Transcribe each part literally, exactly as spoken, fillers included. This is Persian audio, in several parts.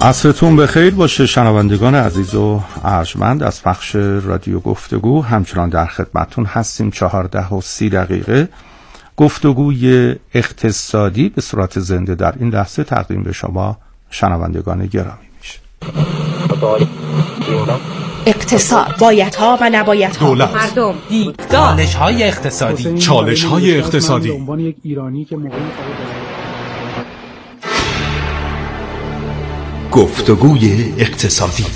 عصرتون بخیر باشه شنوندگان عزیز و ارجمند از پخش رادیو گفتگو. همچنان در خدمتون هستیم. چهارده و سی دقیقه گفتگوی اقتصادی به صورت زنده در این لحظه تقدیم به شما شنوندگان گرامی میشه. اقتصاد، بایدها و نبایدها، دولت، مردم، دیدگاه، چالش‌های اقتصادی، چالش‌های اقتصادی. به عنوان یک ایرانی که موقعی گفتگوی اقتصادی.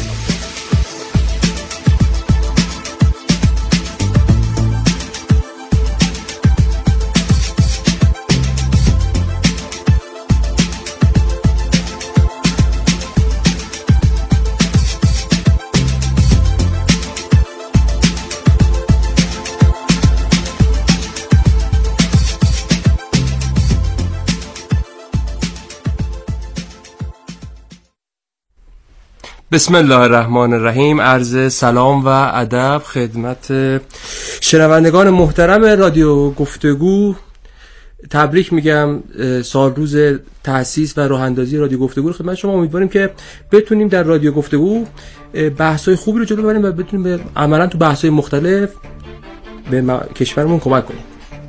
بسم الله الرحمن الرحیم. عرض سلام و ادب خدمت شنوندگان محترم رادیو گفتگو. تبریک میگم سال روز تأسیس و راه اندازی رادیو گفتگو رو خدمت شما. امیدواریم که بتونیم در رادیو گفتگو بحث‌های خوبی رو جلو ببریم و بتونیم به عملاً تو بحث‌های مختلف به کشورمون کمک کنیم.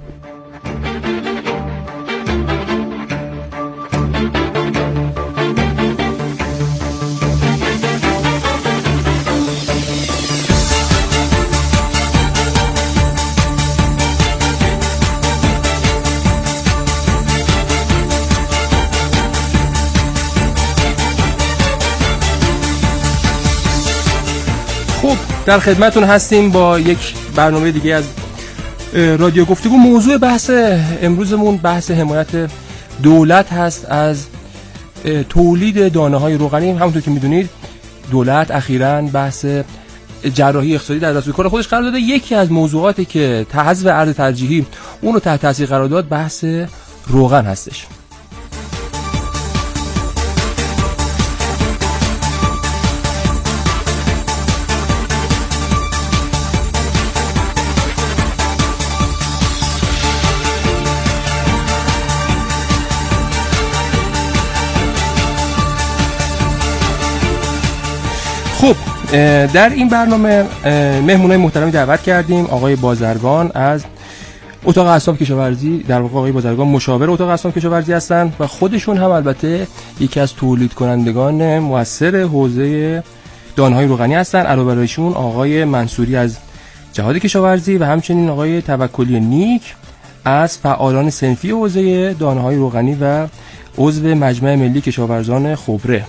در خدمتون هستیم با یک برنامه دیگه از رادیو گفتگو. موضوع بحث امروزمون بحث حمایت دولت هست از تولید دانه‌های روغنی. همونطور که میدونید دولت اخیراً بحث جراحی اقتصادی در دستور کار خودش قرار داده. یکی از موضوعاتی که حذف ارز ترجیحی اون رو تحت تاثیر قرار داد بحث روغن هستش. خب در این برنامه مهمونای محترمی دعوت کردیم. آقای بازرگان از اتاق اصناف کشاورزی، در واقع آقای بازرگان مشاور اتاق اصناف کشاورزی هستن و خودشون هم البته یکی از تولید کنندگان مؤثر حوزه دانه‌های روغنی هستن. علاوه بر ایشون آقای منصوری از جهاد کشاورزی و همچنین آقای توکلی نیک از فعالان صنفی حوزه دانه‌های روغنی و عضو مجمع ملی کشاورزان خبره.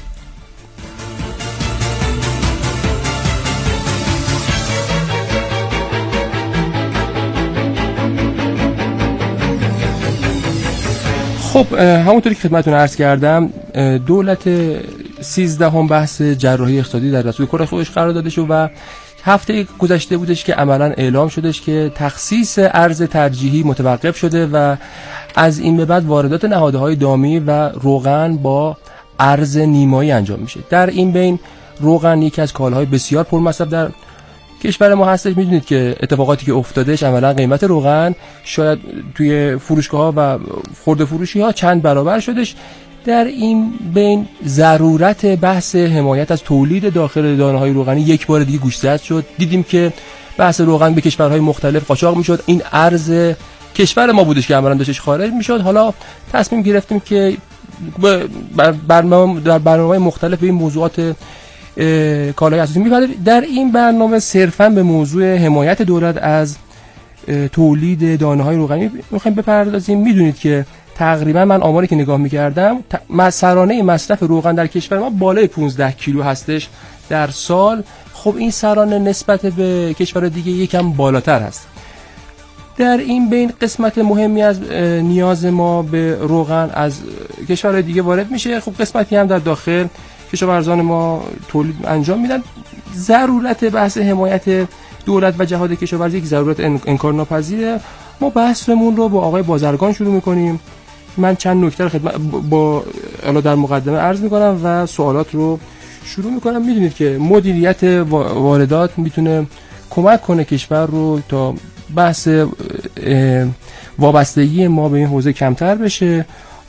خب همونطوری که خدمتتون عرض کردم دولت سیزدهم بحث جراحی اقتصادی در دستور کار خودش قرار داده شد و هفته گذشته بودش که عملاً اعلام شدش که تخصیص ارز ترجیحی متوقف شده و از این به بعد واردات نهادهای دامی و روغن با ارز نیمایی انجام میشه. در این بین روغن یکی از کالاهای بسیار پرمصرف در کشور ما هستش. میدونید که اتفاقاتی که افتادهش عملا قیمت روغن شاید توی فروشگاه‌ها و خرده فروشی‌ها چند برابر شدش. در این بین ضرورت بحث حمایت از تولید داخل دانه‌های روغنی یک بار دیگه گوشزد شد. دیدیم که بحث روغن به کشورهای مختلف قاچاق میشد. این ارز کشور ما بودش که عملاً داشتش خارج میشد. حالا تصمیم گرفتیم که برنامه در برنامه‌های مختلف به این موضوعات کالای اساسی می‌پردازیم. در این برنامه صرفاً به موضوع حمایت دولت از تولید دانه‌های روغنی می‌خوایم بپردازیم. میدونید که تقریبا من آماری که نگاه می‌کردم سرانه مصرف روغن در کشور ما بالای پانزده کیلو هستش در سال. خب این سرانه نسبت به کشور دیگه یکم بالاتر هست. در این بین قسمت مهمی از نیاز ما به روغن از کشور دیگه وارد میشه. خب قسمتی هم در داخل کشاورزان ما تولید انجام میدن. ضرورت بحث حمایت دولت و جهاد کشاورزی یک ضرورت انکارناپذیره. ما بحثمون رو با آقای بازرگان شروع میکنیم. من چند نکته خدمت با الا در مقدمه عرض میکنم و سوالات رو شروع میکنم. میدونید که مدیریت واردات میتونه کمک کنه کشور رو تا بحث وابستگی ما به این حوزه کمتر بشه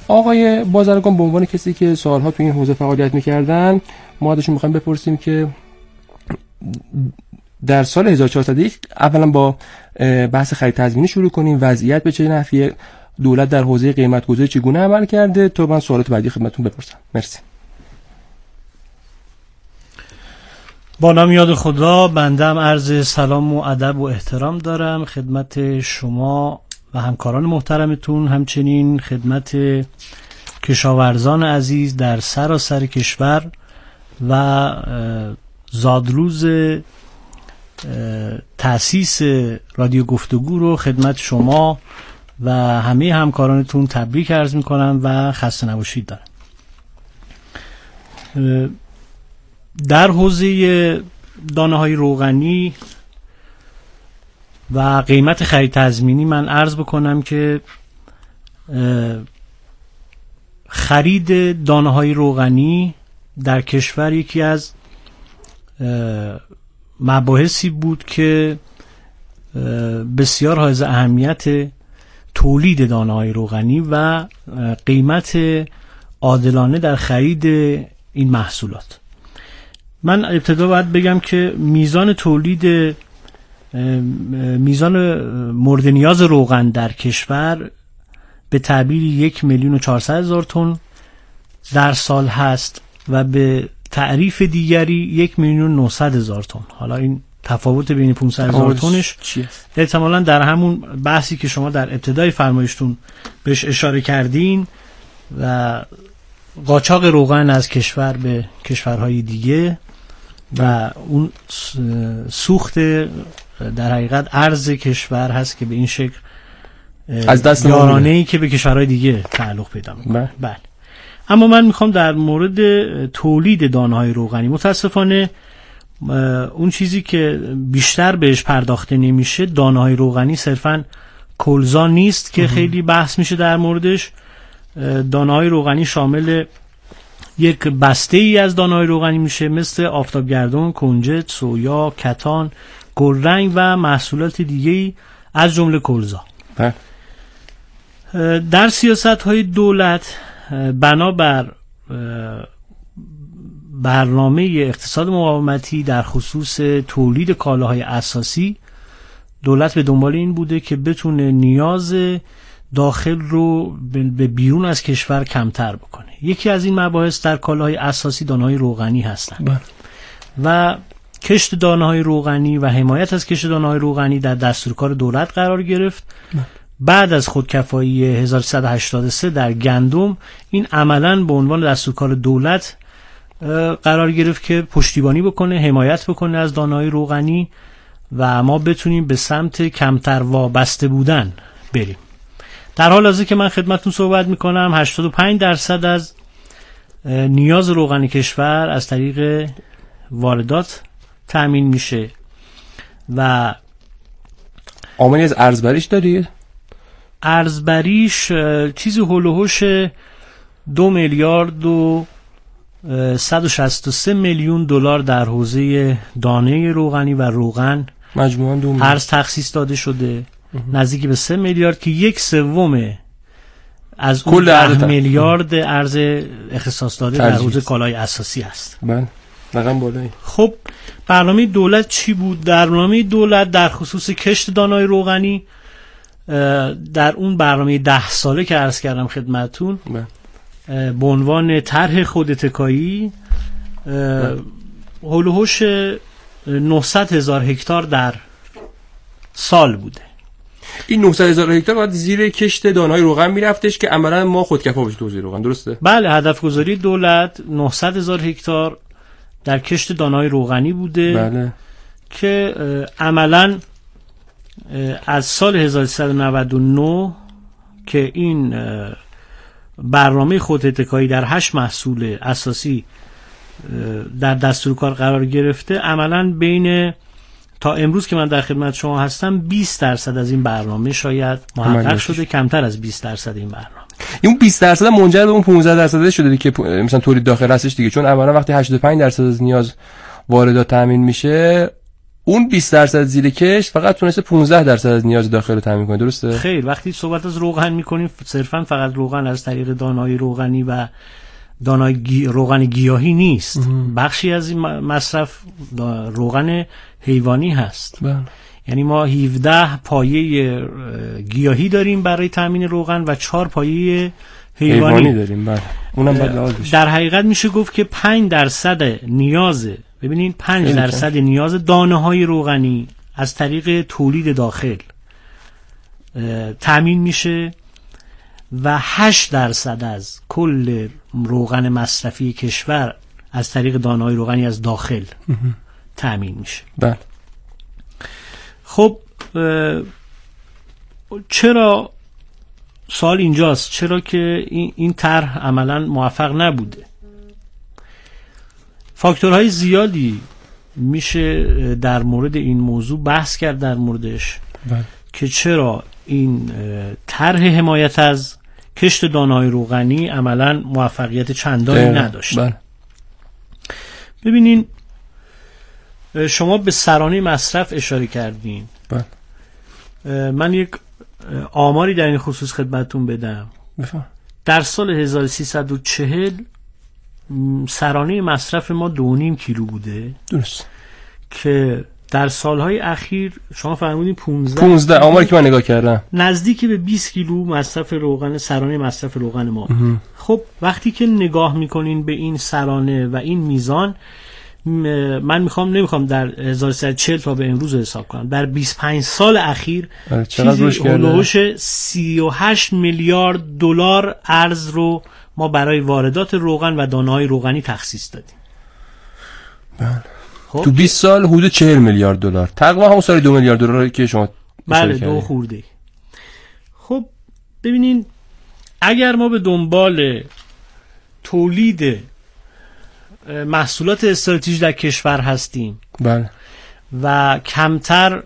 آقای بازرگان به عنوان کسی که سالها تو این حوزه فعالیت می‌کردن، ما ازشون می‌خوایم بپرسیم که در سال هزار و چهارصد و یک اولا با بحث خرید تضمینی شروع کنیم، وضعیت به چه نحویه، دولت در حوزه قیمت گذاری چگونه عمل کرده، تا من سوالات بعدی خدمتتون بپرسم. مرسی. با نام یاد خدا، بندم عرض سلام و ادب و احترام دارم خدمت شما و همکاران محترمتون، همچنین خدمت کشاورزان عزیز در سراسر کشور و زادروز تأسیس رادیو گفتگو رو خدمت شما و همه همکارانتون تبریک عرض میکنم و خسته نباشید دارم. در حوزه دانه‌های روغنی و قیمت خرید تضمینی من عرض بکنم که خرید دانه‌های روغنی در کشور یکی از مباحثی بود که بسیار حائز اهمیت تولید دانه‌های روغنی و قیمت عادلانه در خرید این محصولات. من ابتدا باید بگم که میزان تولید میزان مورد نیاز روغن در کشور به تعبیر یک میلیون و چهارصد هزار تن در سال هست و به تعریف دیگری یک میلیون و نهصد هزار تن. حالا این تفاوت بین پانصد هزار تنش احتمالاً در همون بحثی که شما در ابتدای فرمایشتون بهش اشاره کردین و قاچاق روغن از کشور به کشورهای دیگه و اون سوخت در حقیقت ارز کشور هست که به این شکل از دست یارانه‌ای که به کشورهای دیگه تعلق پیدا می‌کنه. بله. اما من میخوام در مورد تولید دانه‌های روغنی، متاسفانه اون چیزی که بیشتر بهش پرداخته نمیشه، دانه‌های روغنی صرفاً کلزا نیست که خیلی بحث میشه در موردش. دانه‌های روغنی شامل یک بسته ای از دانه‌های روغنی میشه، مثل آفتابگردون، کنجد، سویا، کتان، گلرنگ و محصولات دیگه‌ای از جمله کلزا. در سیاست‌های دولت بنابر برنامه اقتصاد مقاومتی در خصوص تولید کالاهای اساسی، دولت به دنبال این بوده که بتونه نیاز داخل رو به بیرون از کشور کمتر بکنه. یکی از این مباحث در کالاهای اساسی دانه‌های روغنی هستند و کشت دانه‌های روغنی و حمایت از کشت دانه‌های روغنی در دستورکار دولت قرار گرفت. بعد از خودکفایی هزار و سیصد و هشتاد و سه در گندم، این عملاً به عنوان دستورکار دولت قرار گرفت که پشتیبانی بکنه، حمایت بکنه از دانه‌های روغنی و ما بتونیم به سمت کمتر وابسته بودن بریم. در حال حاضر که من خدمتتون صحبت میکنم، هشتاد و پنج درصد از نیاز روغن کشور از طریق واردات تأمین میشه و آماری از ارزبریش دارید؟ ارزبریش چیزی هول و هوش دو میلیارد و صد و شصت و سه میلیون دلار در حوزه دانه روغنی و روغن مجموعاً دو ارز تخصیص داده شده، نزدیک به سه میلیارد که یک سوم از کل ده میلیارد ارز اختصاص داده در حوزه کالای اساسی است. بله، رقم بالایی. خب برنامه دولت چی بود؟ در برنامه دولت در خصوص کشت دانه‌های روغنی، در اون برنامه ده ساله که عرض کردم خدمتتون، به عنوان طرح خودتکایی هول و هوش نهصد هزار هکتار در سال بوده. این نهصد هزار هکتار باید زیر کشت دانه‌های روغن میرفتش که عملاً ما خودکفا بشیم تو حوزه روغن، درسته؟ بله، هدف گذاری دولت نهصد هزار هکتار در کشت دانه‌های روغنی بوده. بله. که عملاً از سال هزار و سیصد و نود و نه که این برنامه خودتکایی در هشت محصول اساسی در دستور کار قرار گرفته، عملاً بین تا امروز که من در خدمت شما هستم بیست درصد از این برنامه شاید محقق شده، کمتر از بیست درصد این برنامه. این بیست درصد منجر به اون پانزده درصد شده که مثلا تولید داخل هستش دیگه، چون اولا وقتی هشتاد و پنج درصد از نیاز واردات تامین میشه، اون بیست درصد زیر کشت فقط تونسته پانزده درصد از نیاز داخل رو تامین کنه. درسته؟ خیر، وقتی صحبت از روغن میکنیم صرفا فقط روغن از طریق دانه‌های روغنی و دانه‌های گی... روغن گیاهی نیست. ام. بخشی از این مصرف روغن حیوانی هست. بله. یعنی ما هفده پایه گیاهی داریم برای تامین روغن و چهار پایه حیوانی, حیوانی داریم. بله. اونم باید لحاظ بشه. در حقیقت میشه گفت که پنج درصد نیاز، ببینین پنج درصد نیاز دانه‌های روغنی از طریق تولید داخل تامین میشه و هشت درصد از کل روغن مصرفی کشور از طریق دانه‌های روغنی از داخل تامین میشه. بله. خب چرا سوال اینجاست، چرا که این طرح عملا موفق نبوده؟ فاکتورهای زیادی میشه در مورد این موضوع بحث کرد در موردش. بله. که چرا این طرح حمایت از کشت دانه‌های روغنی عملا موفقیت چندانی نداشت. بله. ببینین شما به سرانه مصرف اشاره کردین. بله. من یک آماری در این خصوص خدمتتون بدم. بفهم. در سال هزار و سیصد و چهل سرانه مصرف ما دو نیم کیلو بوده. درست. که در سالهای اخیر شما فرمودین پانزده پانزده آماری که من نگاه کردم نزدیک به بیست کیلو مصرف روغن، سرانه مصرف روغن ما. اه. خب وقتی که نگاه میکنین به این سرانه و این میزان، من میخوام نمیخوام در هزار و سیصد و چهل تا به امروز حساب کنم، در بیست و پنج سال اخیر چیزی هولوش سی و هشت میلیارد دلار ارز رو ما برای واردات روغن و دانه‌های روغنی تخصیص دادیم. بله. خب تو بیست سال حدود چهل میلیارد دلار، تقریبا همون سال دو میلیارد دلاری که شما بله دو خورده. خب ببینین اگر ما به دنبال تولید محصولات استراتژیک در کشور هستیم، بله، و کمتر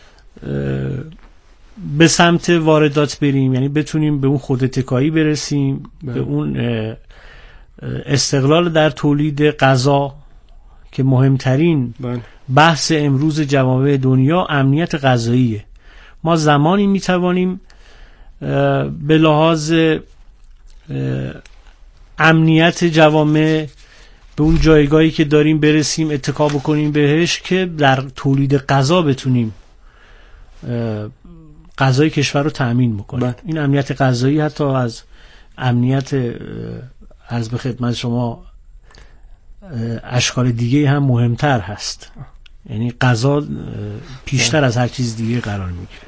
به سمت واردات بریم، یعنی بتونیم به اون خودتکایی برسیم، بله، به اون استقلال در تولید غذا که مهمترین بله. بحث امروز جوامع دنیا امنیت غذاییه. ما زمانی میتوانیم به لحاظ امنیت جوامع به اون جایگاهی که داریم برسیم، اتکا بکنیم بهش که در تولید غذا بتونیم غذای کشور رو تأمین بکنیم. بله. این امنیت غذایی حتی از امنیت عرض به خدمت شما اشکال دیگه هم مهمتر هست. یعنی غذا پیشتر از هر چیز دیگه قرار میگیره.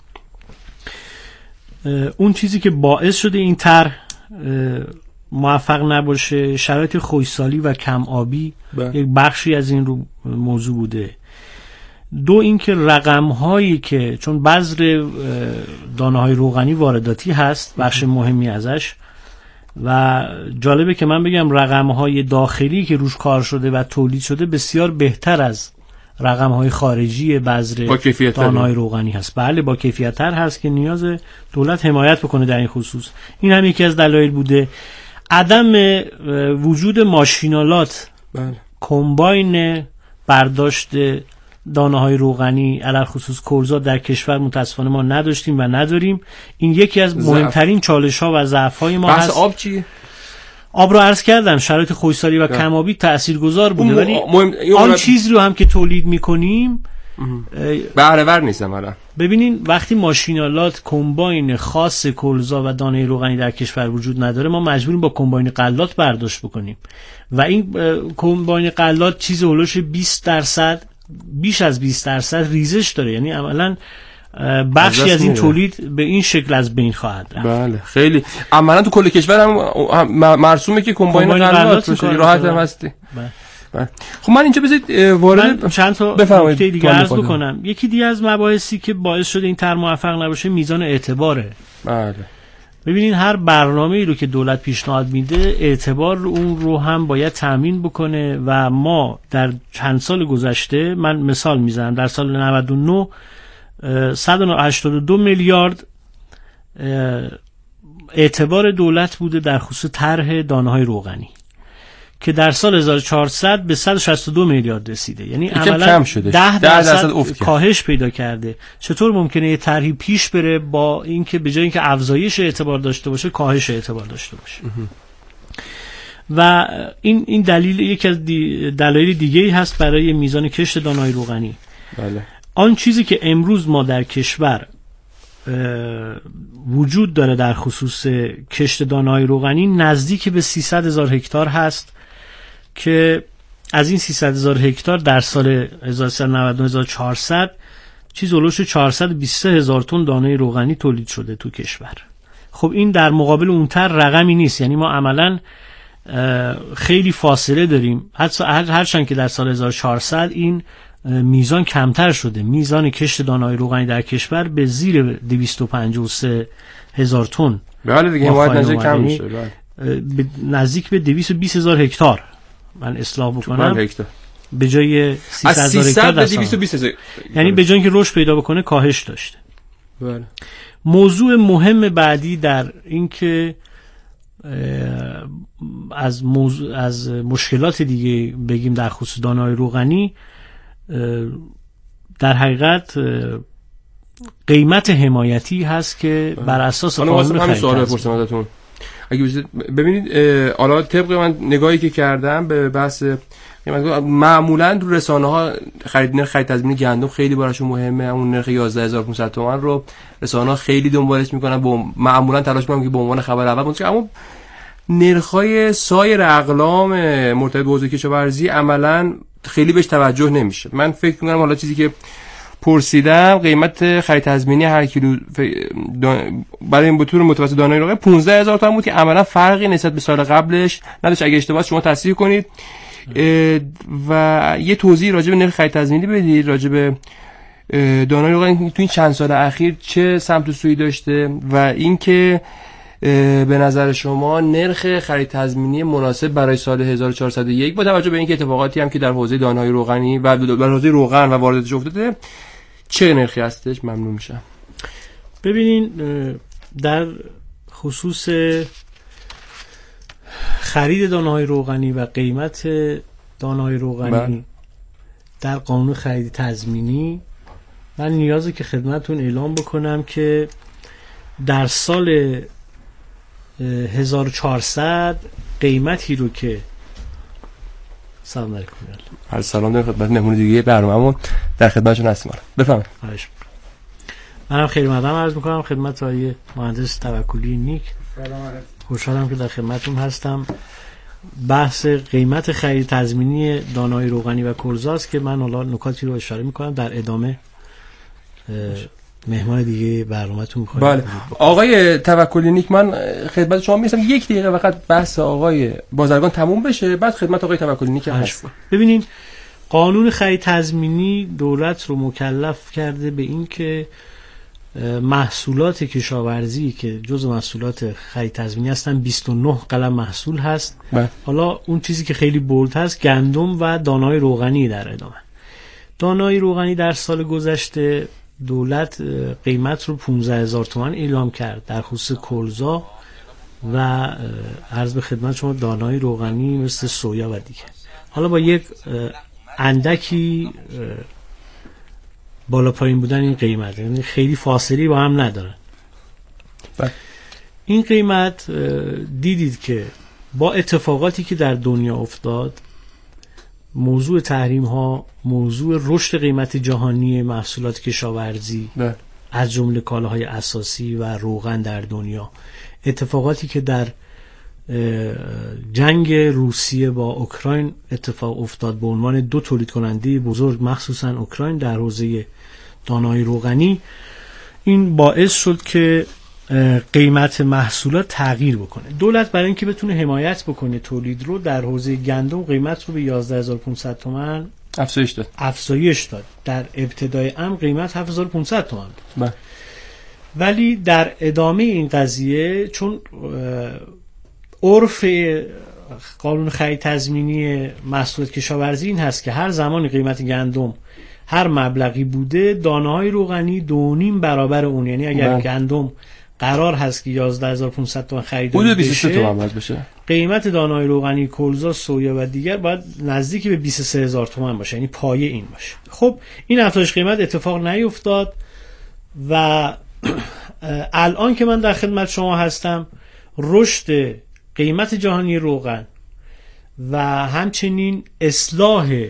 اون چیزی که باعث شده این طرح موفق نباشه شرایط خشکسالی و کم آبی بله. یک بخشی از این رو موضوع بوده. دو اینکه رقم هایی که چون بذر دانه های روغنی وارداتی هست، بخش مهمی ازش، و جالبه که من بگم رقم های داخلی که روش کار شده و تولید شده بسیار بهتر از رقم های خارجی بذر دانه های روغنی هست. بله با کیفیت تر هست که نیاز دولت حمایت بکنه در این خصوص. این هم یکی از دلایل بوده. عدم وجود ماشینالات، بله، کمباین برداشت دانه های روغنی علل خصوص کلزا در کشور متاسفانه ما نداشتیم و نداریم. این یکی از زعف. مهمترین چالش ها و ضعف های ما هست. آب چی؟ آب رو عرض کردم شرایط خشکسالی و کم آبی تاثیرگذار بوده، ولی آن چیز رو هم که تولید میکنیم بهره ور نیستم. حالا ببینین وقتی ماشینالات کمباین خاص کلزا و دانه روغنی در کشور وجود نداره، ما مجبوریم با کمباین غلات برداشت بکنیم و این کمباین غلات چیز هولوش بیست درصد بیش از بیست درصد ریزش داره، یعنی عملاً بخشی از این تولید به این شکل از بین خواهد رفت. بله خیلی عملاً تو کل کشور هم مرسومه که کمباین غلات باشه، راحت هم هستی. بله. خب من اینجا بذارید وارد چند تا نکته دیگه عرض بکنم. یکی دیگه از مباحثی که باعث شده این طرح موفق نباشه میزان اعتباره. بله. ببینین هر برنامه‌ای رو که دولت پیشنهاد میده اعتبار رو اون رو هم باید تامین بکنه و ما در چند سال گذشته، من مثال میزنم، در سال نود و نه صد و هشتاد و دو میلیارد اعتبار دولت بوده در خصوص طرح دانه‌های روغنی که در سال هزار و چهارصد به صد و شصت و دو میلیارد رسیده، یعنی عملاً ده درصد کاهش پیدا کرده. چطور ممکنه یه طرحی پیش بره با اینکه به جای اینکه افزایش اعتبار داشته باشه کاهش اعتبار داشته باشه؟ و این این دلیل یکی از دی دلایل دیگه‌ای هست برای میزان کشت دانه‌های روغنی. بله. آن چیزی که امروز ما در کشور وجود داره در خصوص کشت دانه‌های روغنی نزدیک به سیصد هزار هکتار هست که از این سیصد هزار هکتار در سال هزار و سیصد و نود و نه هزار و چهارصد چیز اولوش چهارصد و بیست و سه هزار تن دانه روغنی تولید شده تو کشور. خب این در مقابل اونتر رقمی نیست، یعنی ما عملاً خیلی فاصله داریم. حتی هرچند که در سال هزار و چهارصد این میزان کمتر شده، میزان کشت دانه‌های روغنی در کشور به زیر دویست و پنجاه و سه هزار تن. بله دیگه حمایت نظر کم میشه، بله نزدیک به دویست و بیست هزار هکتار. من اصلاح بکنم به جای سیصد هزار هکتار به دویست و بیست هزار، یعنی به جای اینکه رشد پیدا بکنه کاهش داشته. بله. موضوع مهم بعدی در این که از موضوع از مشکلات دیگه بگیم در خصوص دانه‌های روغنی، در حقیقت قیمت حمایتی هست که بر اساس قانون خرید سوال بپرسم ازتون. اگه ببینید حالا طبق من نگاهی که کردم به بحث قیمت، معمولا تو رسانه‌ها خرید نرخ خرید تضمینی گندم خیلی براشون مهمه. اون نرخ یازده هزار و پانصد تومان رو رسانه‌ها خیلی دنبالش میکنن، با معمولا تلاش میکنن که به عنوان خبر اول باشه. اما نرخ‌های سایر اقلام مرتبط به حوزه کشاورزی عملاً خیلی بهش توجه نمیشه. من فکر می‌کنم حالا چیزی که پرسیدم قیمت خرید تضمینی هر کیلو برای این بطور متوسط دانه‌های روغنی پانزده هزار تومان بود که عملاً فرقی نسبت به سال قبلش نداشت. اگه اشتباه شما تصحیح کنید و یه توضیح راجع به نرخ خرید تضمینی بدید، راجع به دانه‌های روغنی تو این چند سال اخیر چه سمت و سویی داشته و اینکه به نظر شما نرخ خرید تضمینی مناسب برای سال هزار و چهارصد و یک با توجه به اینکه اتفاقاتی هم که در حوزه دانه‌های روغنی و در حوزه روغن و وارداتش افتاده چه نرخی هستش؟ ممنون میشم. ببینین در خصوص خرید دانه‌های روغنی و قیمت دانه‌های روغنی بله. در قانون خرید تضمینی من نیازه که خدمتتون اعلام بکنم که در سال هزار و چهارصد قیمتی رو که سلام علیکم هر سلام دارم خدمت مهمون دیگه برنامه‌مون در خدمتشون هستم. بفرمایید. منم خیلی مقدم عرض می‌کنم خدمت آقای مهندس توکلی نیک. سلام علیکم. خوشحالم که در خدمتتون هستم. بحث قیمت خرید تضمینی دانه‌های روغنی و کلزاست که من حالا نکاتی رو اشاره می‌کنم در ادامه مهمان دیگه برنامه‌تون می‌خوام. بله آقای توکلی نیک، من خدمت شما میرسم یک دقیقه فقط بحث آقای بازرگان تموم بشه بعد خدمت آقای توکلی نیک هست. ببینید قانون خرید تضمینی دولت رو مکلف کرده به این که محصولات کشاورزی که جزء محصولات خرید تضمینی هستن بیست و نه قلم محصول هست. بله. حالا اون چیزی که خیلی بولد هست گندم و دانه‌های روغنی در ادامه. دانه‌های روغنی در سال گذشته دولت قیمت رو پانزده هزار تومان اعلام کرد در خصوص کلزا و عرض به خدمت شما دانه‌های روغنی مثل سویا و دیگه. حالا با یک اندکی بالا پایین بودن این قیمت، یعنی خیلی فاصله با هم ندارن. بله. این قیمت دیدید که با اتفاقاتی که در دنیا افتاد، موضوع تحریم ها، موضوع رشد قیمت جهانی محصولات کشاورزی بله. از جمله کالاهای اساسی و روغن در دنیا، اتفاقاتی که در جنگ روسیه با اوکراین اتفاق افتاد به عنوان دو تولید کننده بزرگ مخصوصا اوکراین در حوزه دانه‌های روغنی، این باعث شد که قیمت محصولات تغییر بکنه. دولت برای اینکه بتونه حمایت بکنه تولید رو در حوزه گندم قیمت رو به یازده هزار و پانصد تومان افزایش داد. افزایش داد. در ابتدای امر قیمت هفت هزار و پانصد تومان بود. بله. ولی در ادامه این قضیه چون عرف قانون خرید تضمینی محصولات کشاورزی این هست که هر زمان قیمت گندم هر مبلغی بوده دانه‌های روغنی دو نیم برابر اون، یعنی اگر بله. گندم قرار هست که یازده هزار و پانصد تومان خرید بشه بیست و سه تومان بشه، قیمت دانه‌های روغنی، کلزا، سویا و دیگر باید نزدیک به بیست و سه هزار تومان باشه، یعنی پایه این باشه. خب این افزایش قیمت اتفاق نیفتاد و الان که من در خدمت شما هستم رشد قیمت جهانی روغن و همچنین اصلاح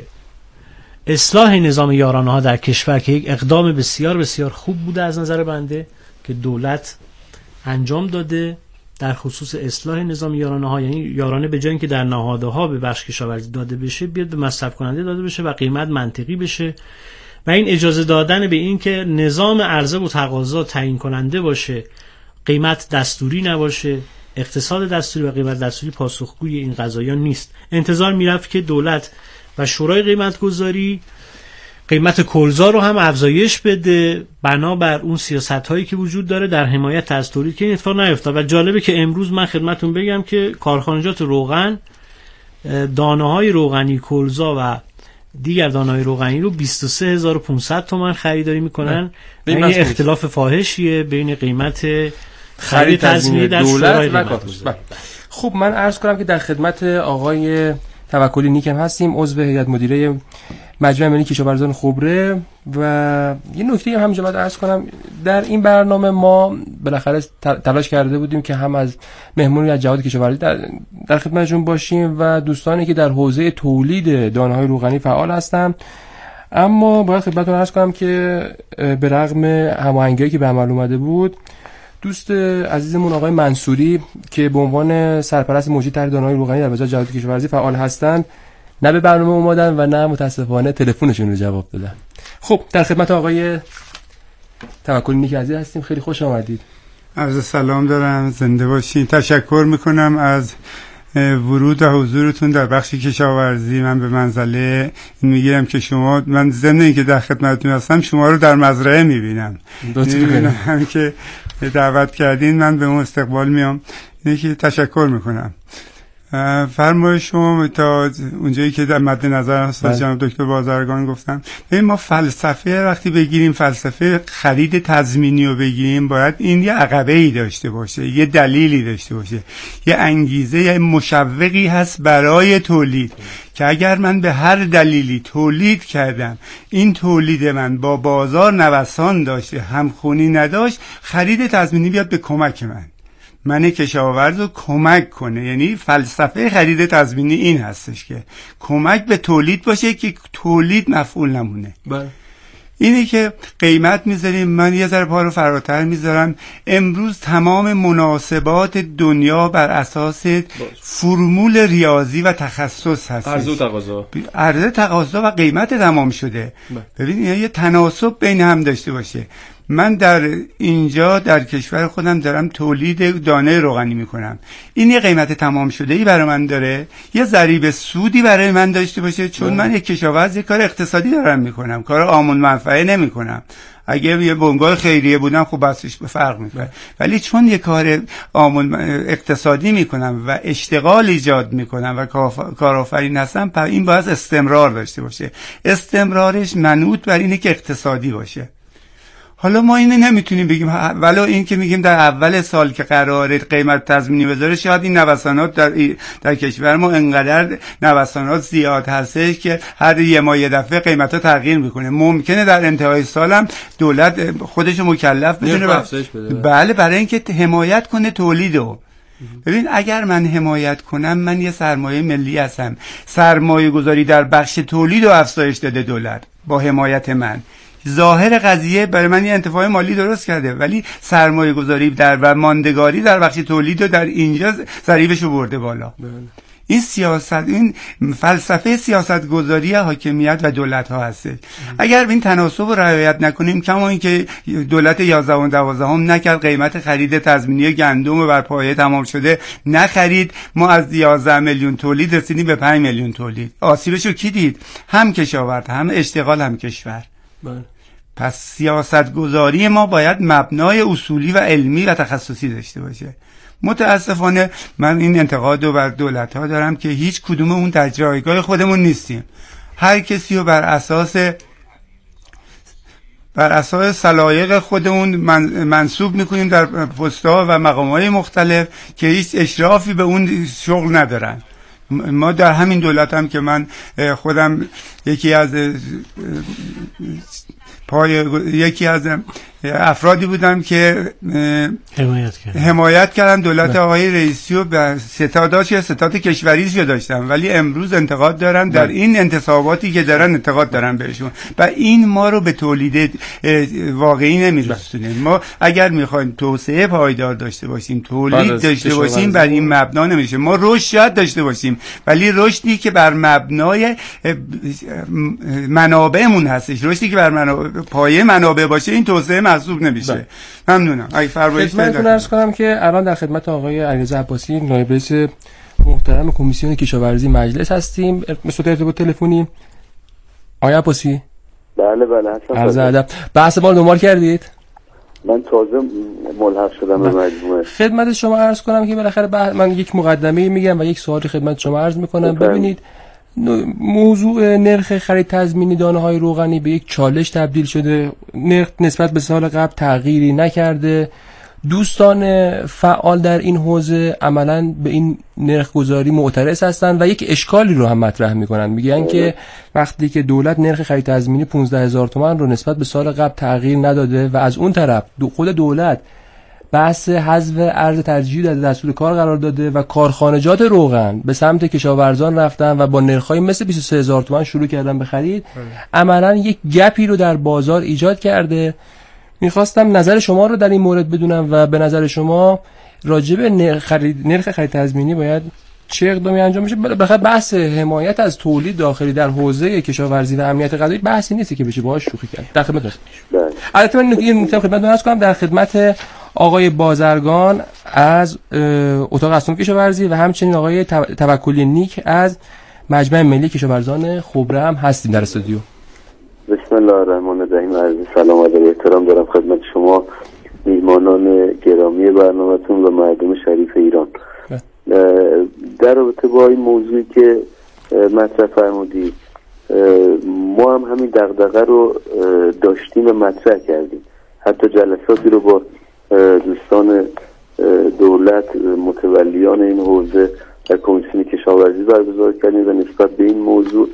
اصلاح نظام یارانه ها در کشور که یک اقدام بسیار بسیار خوب بوده از نظر بنده که دولت انجام داده در خصوص اصلاح نظام یارانه ها، یعنی یارانه به جای اینکه در نهادها به بخش کشاورزی داده بشه بیاد به مصرف کننده داده بشه و قیمت منطقی بشه و این اجازه دادن به این که نظام عرضه و تقاضا تعیین کننده باشه، قیمت دستوری نباشه، اقتصاد دستوری و قیمت دستوری پاسخگوی این قضایا نیست. انتظار میرفت که دولت و شورای قیمت گذاری قیمت کلزا رو هم افزایش بده بنابر اون سیاست هایی که وجود داره در حمایت از تولید، که این اتفاق نیفتاد. و جالبه که امروز من خدمتتون بگم که کارخانجات روغن دانه های روغنی، کلزا و دیگر دانه‌های روغنی رو بیست و سه هزار و پانصد تومان خریداری میکنن. این اختلاف فاحشیه بین قیمت خرید تضمینی در شورای قیمت گذاری. خب من عرض کنم که در خدمت آقای توکلی نیکم هستیم، عضو هیئت مدیره مجمع ملی کشاورزان خبره. و یه نکته هم همینجا باید عرض کنم، در این برنامه ما بالاخره تلاش کرده بودیم که هم از مهمونی از جهاد کشاورزی در, در خدمتشون باشیم و دوستانی که در حوزه تولید دانه‌های روغنی فعال هستن. اما باید خدمتتون عرض کنم که به رغم هماهنگی که به عمل اومده بود، دوست عزیزمون آقای منصوری که به عنوان سرپرست موجی طرح دانه‌های روغنی در وزارت جهاد کشاورزی فعال هستند نه به برنامه اومدن و نه متاسفانه تلفنشون رو جواب دادن. خب در خدمت آقای توکلی نیک عزیز هستیم، خیلی خوش آمدید. عرض سلام دارم، زنده باشین. تشکر میکنم از ورود و حضورتون در بخش کشاورزی. من به منزله این میگیرم که شما، من ضمن اینکه در خدمتتون هستم شما رو در مزرعه میبینم، میبینم هم که دعوت کردین من به اون استقبال میام. اینه که تشکر میکنم. فرمایش شما تا اونجایی که در مد نظر هست جناب دکتر بازرگان گفتم، ببین ما فلسفه وقتی بگیریم، فلسفه خرید تضمینی رو بگیریم، باید این یه عقبه‌ای داشته باشه، یه دلیلی داشته باشه، یه انگیزه، یه مشوقی هست برای تولید که اگر من به هر دلیلی تولید کردم، این تولید من با بازار نوسان داشته، همخونی نداشت، خرید تضمینی بیاد به کمک من من کشاورز رو کمک کنه. یعنی فلسفه خرید تضمینی این هستش که کمک به تولید باشه که تولید مفعول نمونه. بله. اینه که قیمت میذاریم، من یه ذره پا رو فراتر میذارم. امروز تمام مناسبات دنیا بر اساس فرمول ریاضی و تخصص هست. عرضه و تقاضا عرضه تقاضا و قیمت تمام شده. ببین یه تناسب بین هم داشته باشه. من در اینجا در کشور خودم دارم تولید دانه روغنی میکنم، این یه قیمت تمام شده ای برای من داره، یه ضریب سودی برای من داشته باشه، چون من یک کشاورز کار اقتصادی دارم میکنم، کار عامل منفعه نمیکنم. اگه یه بنگاه خیریه بودم خب بسش به فرق میکنه، ولی چون یه کار عامل اقتصادی میکنم و اشتغال ایجاد میکنم و کارآفرین هستم، پس این باید استمرار داشته باشه. استمرارش منوط بر اینه که اقتصادی باشه. حالا ما اینو نمیتونیم بگیم، ولی این که میگیم در اول سال که قراره قیمت تضمینی بذاره، شاید این نوسانات در در کشور ما انقدر نوسانات زیاد هستش که هر یه ماه یه دفعه قیمتا تغییر میکنه. ممکنه در انتهای سالم دولت خودش مکلف بدونه بله برای اینکه حمایت کنه تولیدو. ببین اگر من حمایت کنم، من یه سرمایه ملی هستم، سرمایه گذاری در بخش تولید و افزایش داده دولت با حمایت من، ظاهر قضیه برای من یه انتفاع مالی درست کرده، ولی سرمایه گذاری در و ماندگاری در بخش تولید و در اینجا ضریبشو برده بالا. این سیاست، این فلسفه سیاست گذاری حاکمیت و دولت ها هسته. اگر این تناسب رو رعایت نکنیم، کما اینکه دولت یازده و دوازده هم نکرد، قیمت خرید تضمینی گندم بر پایه تمام شده نخرید، ما از یازده میلیون تولید رسیدیم به پنج میلیون تولید. آسیبشو کی دید؟ هم کشاورز، هم اشتغال، هم کشور. بله. پس سیاست گذاری ما باید مبنای اصولی و علمی و تخصصی داشته باشه. متاسفانه من این انتقاد رو بر دولت ها دارم که هیچ کدوم اون در جایگاه خودمون نیستیم. هر کسی رو بر اساس بر اساس سلایق خودمون من منصوب میکنیم در پست‌ها و مقام‌های مختلف که هیچ اشرافی به اون شغل ندارن. ما در همین دولت هم که من خودم یکی از پای یکی از افرادی بودم که حمایت کردم حمایت کردم دولت آقای رئیسی و به ستاداش یا ستاد کشوریشو داشتم، ولی امروز انتقاد دارن در این انتصاباتی که دارن انتقاد دارن بهشون و این ما رو به تولید واقعی نمیرسونه. ما اگر میخوایم توسعه پایدار داشته باشیم، تولید داشته باشیم، بر این مبنا نمیشه. ما رشد شاید داشته باشیم ولی رشدی که بر مبنای منابعمون هستش، رشدی که بر منابع پایه منابع باشه، این توسعه محسوب نمیشه. ممنونم. اگه فرمایش بدید خدمتتون عرض کنم که الان در خدمت آقای علیرضا عباسی نایب رئیس محترم کمیسیون کشاورزی مجلس هستیم به صورت ارتباط تلفنی. آقای عباسی بله بله هستم. عرض ادب. بحث ما رو دنبال کردید؟ من تازه ملحق شدم به مجموعه. خدمت شما عرض کنم که بالاخره بح... من یک مقدمه میگم و یک سوالی خدمت شما عرض میکنم. ببینید موضوع نرخ خرید تضمینی دانه‌های روغنی به یک چالش تبدیل شده. نرخ نسبت به سال قبل تغییری نکرده. دوستان فعال در این حوزه عملاً به این نرخ گذاری معترض هستند و یک اشکالی رو هم مطرح میکنن. میگن که وقتی که دولت نرخ خرید تضمینی پانزده هزار تومان رو نسبت به سال قبل تغییر نداده و از اون طرف خود دولت بحث حذف ارز ترجیحی در دستور کار قرار داده و کارخانجات روغن به سمت کشاورزان رفتن و با نرخ‌های مثل بیست و سه هزار تومان شروع کردن به خرید، عملاً یک گپی رو در بازار ایجاد کرده. میخواستم نظر شما رو در این مورد بدونم و به نظر شما راجع به نرخ خرید نرخ خرید تضمینی باید چه اقدامی انجام میشه؟ بالاخره بحث حمایت از تولید داخلی در حوزه کشاورزی و امنیت غذایی بحثی نیست که بشه باهاش شوخی کرد. در خدمت هستم. البته من این نکته خدمتتون عرض کنم در خدمت آقای بازرگان از اتاق اصناف کشاورزی و همچنین آقای توکلی نیک از مجمع ملی کشاورزان خبره هم هستیم در استودیو. بسم الله الرحمن الرحیم. عرض سلام و ادب احترام دارم خدمت شما میهمانان گرامی برنامه‌تون و مردم شریف ایران. در رابطه با این موضوعی که مطرح فرمودید، ما هم همین دغدغه رو داشتیم و مطرح کردیم. حتی جلساتی رو با دوستان دولت متولیان این حوزه در کمیسیون کشاورزی برگزار کردیم و نسبت به این موضوع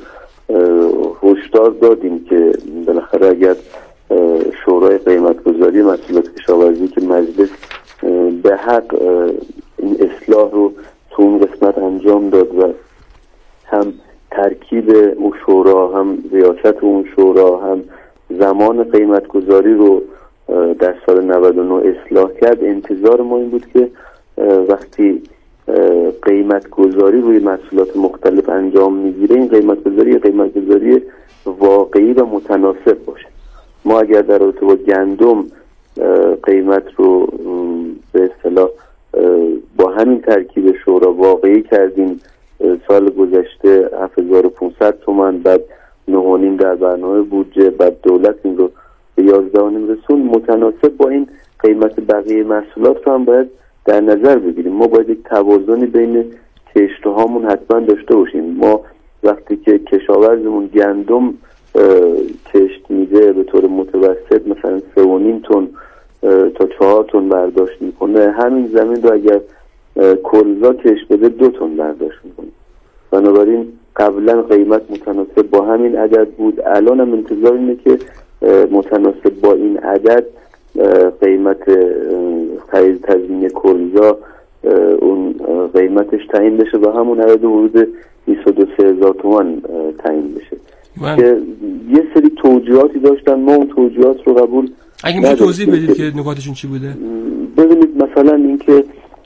هشدار دادیم که بالاخره اگر شورای قیمتگذاری محصولات کشاورزی که مجلس به حق این اصلاح رو تو اون قسمت انجام داد و هم ترکیب اون شورا، هم ریاست اون شورا، هم زمان قیمتگذاری رو در سال نود و نه اصلاح کرد، انتظار ما این بود که وقتی قیمت گذاری روی محصولات مختلف انجام میگیره، این قیمت گذاری قیمت گذاری واقعی و متناسب باشه. ما اگر در رابطه با گندم قیمت رو به اصطلاح با همین ترکیب شورا واقعی کردیم، سال گذشته هفت هزار و پانصد تومان، بعد نه و نیم در برنامه بودجه، بعد دولت این رو به یازده و نیم رسون، متناسب با این قیمت بقیه محصولات رو هم باید در نظر بگیریم. ما باید یک توازنی بین کشته هامون حتما داشته باشیم. ما وقتی که کشاورزمون گندم کشت میده به طور متوسط مثلا سه و نیم تن تا چهار تن برداشت میکنه، همین زمین رو اگر کلزا کشت بده دو تن برداشت میکنه. بنابراین قبلا قیمت متناسب با همین عدد بود، الان هم انتظار اینه که متناسب با این عدد قیمت خرید تضمینی کلزا اون قیمتش تعیین بشه و همون عدد حدود بیست و سه هزار تومان تعیین بشه. من... که یه سری توجیهاتی داشتن، ما اون توجیهات رو قبول اگه میشه توضیح بدید که نکاتشون چی بوده؟ ببینید مثلا اینکه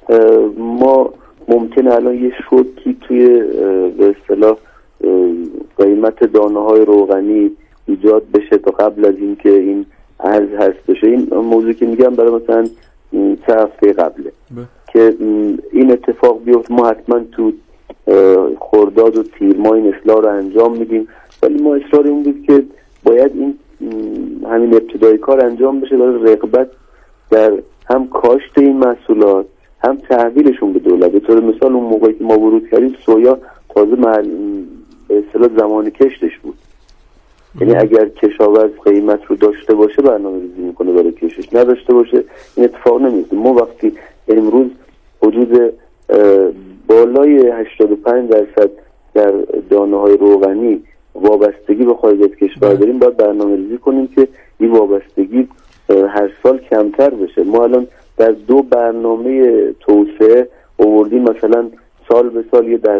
ما ممکنه الان یه شوکی توی به اصطلاح قیمت دانه‌های روغنی ایجاد بشه تا قبل از اینکه این ارز هست بشه. این موضوعی که میگم برای مثلا سه هفته قبله ب. که این اتفاق بیفته، ما حتما تو خرداد و تیر ما این اصلاح رو انجام میدیم، ولی ما اصرار این بود که باید این همین ابتدای کار انجام بشه برای رغبت در هم کاشت این محصولات هم تحویلشون به دولت. به طور مثال اون موقعی که ما ورود کردیم سویا تازه محل به اصطلاح زمان کشتش بود یعنی اگر کشاورز قیمت رو داشته باشه برنامه ریزی میکنه برای کشش، نداشته باشه این اتفاق نمیفته. ما وقتی امروز وجود بالای هشتاد و پنج درصد در دانه های روغنی وابستگی به خارج از کشور داریم، باید برنامه ریزی کنیم که این وابستگی هر سال کمتر بشه. ما الان در دو برنامه توسعه آوردیم مثلا سال به سال یه در